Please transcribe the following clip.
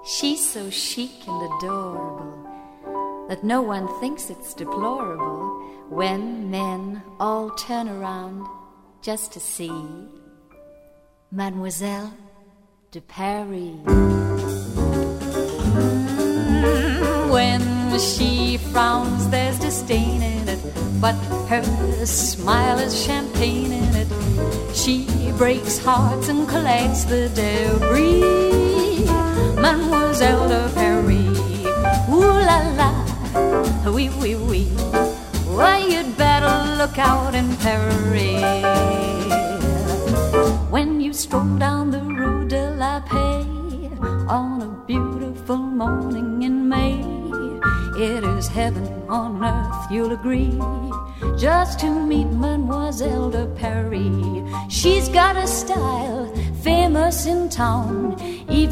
She's so chic and adorable that no one thinks it's deplorable when men all turn around just to see Mademoiselle de Paris. When she frowns, there's disdain in it, but her smile is champagne in it. She breaks hearts and collects the debris. Mademoiselle de Paris, ooh la la, oui oui oui. Why, you'd better look out in Paris. When you stroll down the Rue de la Paix on a beautiful morning in May, it is heaven on earth, you'll agree, just to meet Mademoiselle de Paris. She's got a style famous in town, even